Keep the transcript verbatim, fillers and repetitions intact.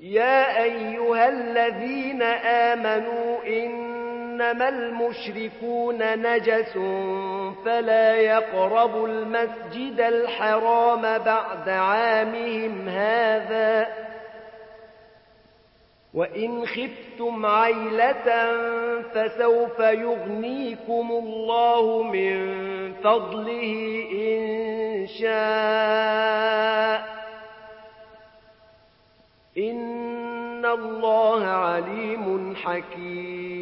يا أيها الذين آمنوا إنما المشركون نجس فلا يقربوا المسجد الحرام بعد عامهم هذا وإن خفتم عيلة فسوف يغنيكم الله من فضله إن شاء إن الله عليم حكيم